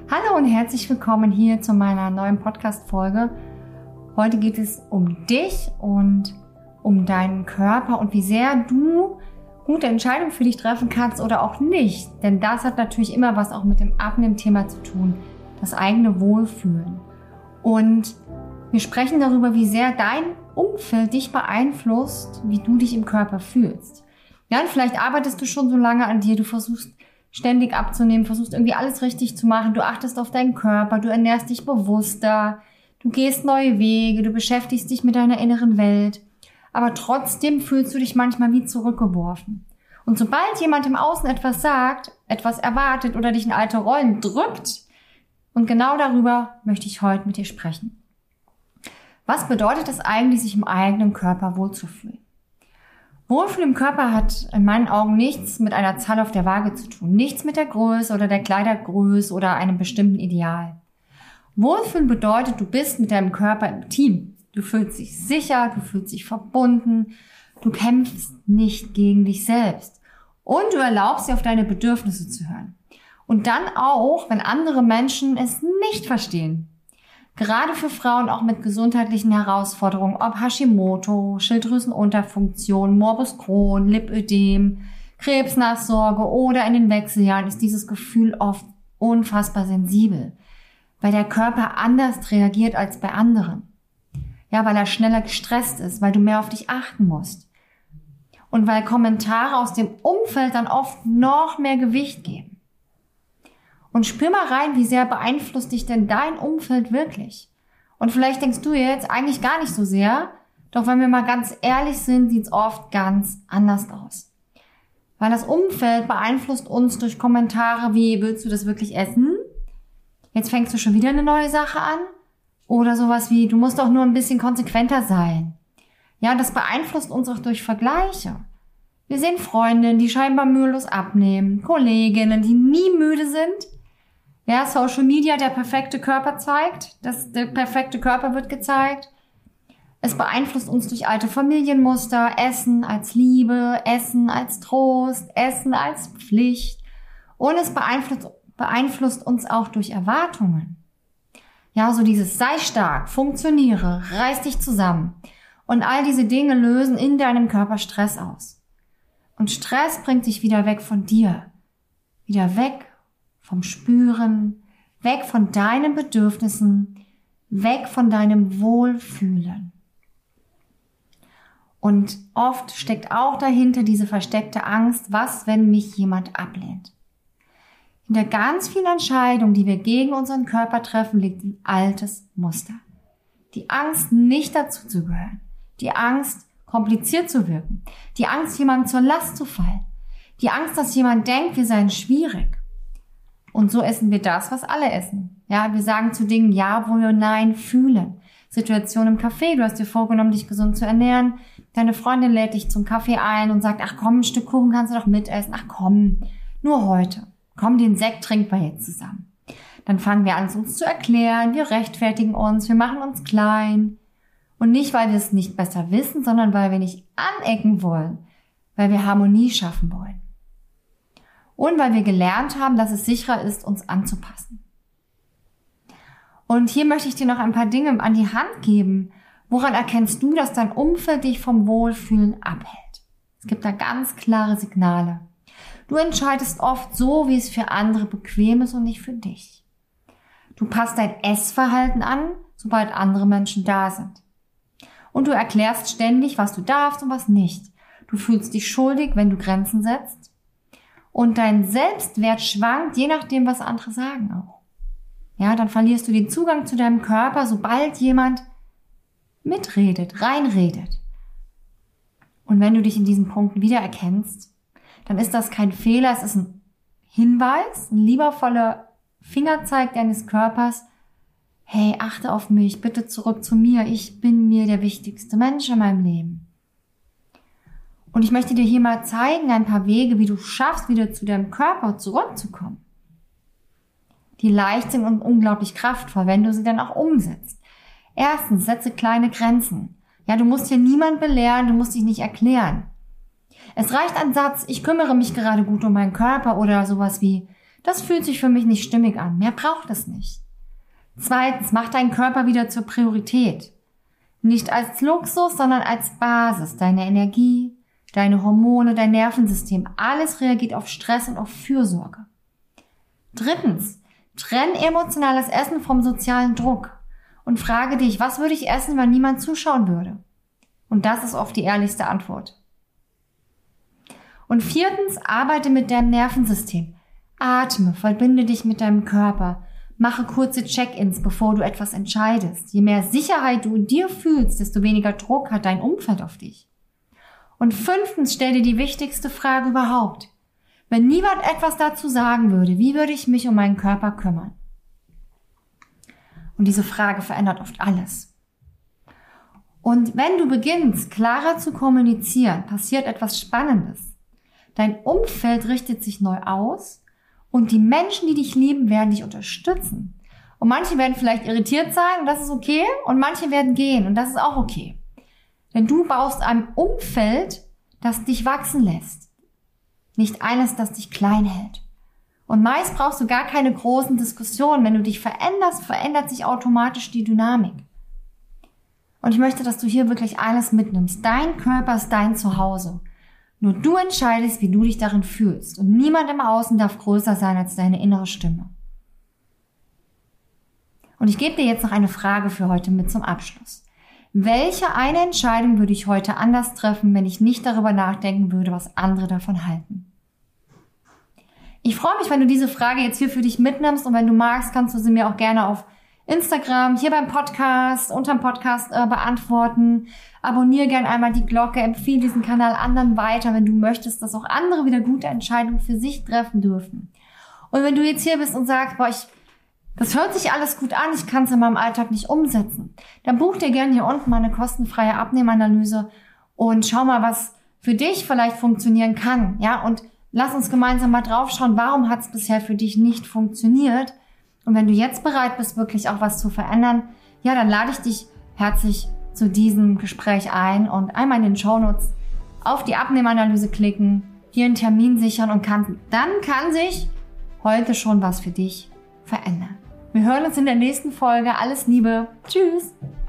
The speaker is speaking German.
Hallo und herzlich willkommen hier zu meiner neuen Podcast-Folge. Heute geht es um dich und um deinen Körper und wie sehr du gute Entscheidungen für dich treffen kannst oder auch nicht. Denn das hat natürlich immer was auch mit dem Abnehmen-Thema zu tun, das eigene Wohlfühlen. Und wir sprechen darüber, wie sehr dein Umfeld dich beeinflusst, wie du dich im Körper fühlst. Ja, und vielleicht arbeitest du schon so lange an dir, du versuchst ständig abzunehmen, versuchst irgendwie alles richtig zu machen, du achtest auf deinen Körper, du ernährst dich bewusster, du gehst neue Wege, du beschäftigst dich mit deiner inneren Welt, aber trotzdem fühlst du dich manchmal wie zurückgeworfen. Und sobald jemand im Außen etwas sagt, etwas erwartet oder dich in alte Rollen drückt, und genau darüber möchte ich heute mit dir sprechen. Was bedeutet es eigentlich, sich im eigenen Körper wohlzufühlen? Wohlfühlen im Körper hat in meinen Augen nichts mit einer Zahl auf der Waage zu tun. Nichts mit der Größe oder der Kleidergröße oder einem bestimmten Ideal. Wohlfühlen bedeutet, du bist mit deinem Körper im Team. Du fühlst dich sicher, du fühlst dich verbunden, du kämpfst nicht gegen dich selbst. Und du erlaubst dir, auf deine Bedürfnisse zu hören. Und dann auch, wenn andere Menschen es nicht verstehen. Gerade für Frauen auch mit gesundheitlichen Herausforderungen, ob Hashimoto, Schilddrüsenunterfunktion, Morbus Crohn, Lipödem, Krebsnachsorge oder in den Wechseljahren ist dieses Gefühl oft unfassbar sensibel, weil der Körper anders reagiert als bei anderen. Ja, weil er schneller gestresst ist, weil du mehr auf dich achten musst. Und weil Kommentare aus dem Umfeld dann oft noch mehr Gewicht geben. Und spür mal rein, wie sehr beeinflusst dich denn dein Umfeld wirklich? Und vielleicht denkst du jetzt eigentlich gar nicht so sehr, doch wenn wir mal ganz ehrlich sind, sieht es oft ganz anders aus. Weil das Umfeld beeinflusst uns durch Kommentare wie, willst du das wirklich essen? Jetzt fängst du schon wieder eine neue Sache an? Oder sowas wie, du musst doch nur ein bisschen konsequenter sein. Ja, das beeinflusst uns auch durch Vergleiche. Wir sehen Freundinnen, die scheinbar mühelos abnehmen, Kolleginnen, die nie müde sind. Ja, Social Media, der perfekte Körper zeigt, der perfekte Körper wird gezeigt. Es beeinflusst uns durch alte Familienmuster, Essen als Liebe, Essen als Trost, Essen als Pflicht. Und es beeinflusst uns auch durch Erwartungen. Ja, so dieses sei stark, funktioniere, reiß dich zusammen. Und all diese Dinge lösen in deinem Körper Stress aus. Und Stress bringt dich wieder weg von dir, wieder weg vom Spüren, weg von deinen Bedürfnissen, weg von deinem Wohlfühlen. Und oft steckt auch dahinter diese versteckte Angst, was, wenn mich jemand ablehnt. Hinter ganz vielen Entscheidungen, die wir gegen unseren Körper treffen, liegt ein altes Muster. Die Angst, nicht dazu zu gehören. Die Angst, kompliziert zu wirken. Die Angst, jemandem zur Last zu fallen. Die Angst, dass jemand denkt, wir seien schwierig. Und so essen wir das, was alle essen. Ja, wir sagen zu Dingen Ja, wo wir Nein fühlen. Situation im Café, du hast dir vorgenommen, dich gesund zu ernähren. Deine Freundin lädt dich zum Kaffee ein und sagt, ach komm, ein Stück Kuchen kannst du doch mitessen. Ach komm, nur heute. Komm, den Sekt trinken wir jetzt zusammen. Dann fangen wir an, uns zu erklären. Wir rechtfertigen uns, wir machen uns klein. Und nicht, weil wir es nicht besser wissen, sondern weil wir nicht anecken wollen. Weil wir Harmonie schaffen wollen. Und weil wir gelernt haben, dass es sicherer ist, uns anzupassen. Und hier möchte ich dir noch ein paar Dinge an die Hand geben. Woran erkennst du, dass dein Umfeld dich vom Wohlfühlen abhält? Es gibt da ganz klare Signale. Du entscheidest oft so, wie es für andere bequem ist und nicht für dich. Du passt dein Essverhalten an, sobald andere Menschen da sind. Und du erklärst ständig, was du darfst und was nicht. Du fühlst dich schuldig, wenn du Grenzen setzt. Und dein Selbstwert schwankt, je nachdem, was andere sagen auch. Ja, dann verlierst du den Zugang zu deinem Körper, sobald jemand mitredet, reinredet. Und wenn du dich in diesen Punkten wiedererkennst, dann ist das kein Fehler, es ist ein Hinweis, ein liebevoller Fingerzeig deines Körpers. Hey, achte auf mich, bitte zurück zu mir, ich bin mir der wichtigste Mensch in meinem Leben. Und ich möchte dir hier mal zeigen, ein paar Wege, wie du schaffst, wieder zu deinem Körper zurückzukommen. Die leicht sind und unglaublich kraftvoll, wenn du sie dann auch umsetzt. Erstens, setze kleine Grenzen. Ja, du musst hier niemand belehren, du musst dich nicht erklären. Es reicht ein Satz, ich kümmere mich gerade gut um meinen Körper oder sowas wie, Das fühlt sich für mich nicht stimmig an. Mehr braucht es nicht. 2. Mach deinen Körper wieder zur Priorität. Nicht als Luxus, sondern als Basis. Deine Energie, deine Hormone, dein Nervensystem. Alles reagiert auf Stress und auf Fürsorge. 3. Trenn emotionales Essen vom sozialen Druck. Und frage dich, was würde ich essen, wenn niemand zuschauen würde? Und das ist oft die ehrlichste Antwort. Und 4. Arbeite mit deinem Nervensystem. Atme, verbinde dich mit deinem Körper. Mache kurze Check-ins, bevor du etwas entscheidest. Je mehr Sicherheit du in dir fühlst, desto weniger Druck hat dein Umfeld auf dich. Und 5. Stell dir die wichtigste Frage überhaupt. Wenn niemand etwas dazu sagen würde, wie würde ich mich um meinen Körper kümmern? Und diese Frage verändert oft alles. Und wenn du beginnst, klarer zu kommunizieren, passiert etwas Spannendes. Dein Umfeld richtet sich neu aus und die Menschen, die dich lieben, werden dich unterstützen. Und manche werden vielleicht irritiert sein und das ist okay. Und manche werden gehen und das ist auch okay. Denn du baust ein Umfeld, das dich wachsen lässt. Nicht eines, das dich klein hält. Und meist brauchst du gar keine großen Diskussionen. Wenn du dich veränderst, verändert sich automatisch die Dynamik. Und ich möchte, dass du hier wirklich alles mitnimmst. Dein Körper ist dein Zuhause. Nur du entscheidest, wie du dich darin fühlst. Und niemand im Außen darf größer sein als deine innere Stimme. Und ich gebe dir jetzt noch eine Frage für heute mit zum Abschluss. Welche eine Entscheidung würde ich heute anders treffen, wenn ich nicht darüber nachdenken würde, was andere davon halten? Ich freue mich, wenn du diese Frage jetzt hier für dich mitnimmst und wenn du magst, kannst du sie mir auch gerne auf Instagram, hier beim Podcast, unterm Podcast beantworten. Abonniere gerne einmal die Glocke, empfehle diesen Kanal anderen weiter, wenn du möchtest, dass auch andere wieder gute Entscheidungen für sich treffen dürfen. Und wenn du jetzt hier bist und sagst, das hört sich alles gut an, ich kann es in meinem Alltag nicht umsetzen, dann buch dir gerne hier unten mal eine kostenfreie Abnehmanalyse und schau mal, was für dich vielleicht funktionieren kann. Ja, und lass uns gemeinsam mal draufschauen, warum hat es bisher für dich nicht funktioniert. Und wenn du jetzt bereit bist, wirklich auch was zu verändern, ja, dann lade ich dich herzlich zu diesem Gespräch ein und einmal in den Shownotes auf die Abnehmanalyse klicken, hier einen Termin sichern und dann kann sich heute schon was für dich verändern. Wir hören uns in der nächsten Folge. Alles Liebe. Tschüss.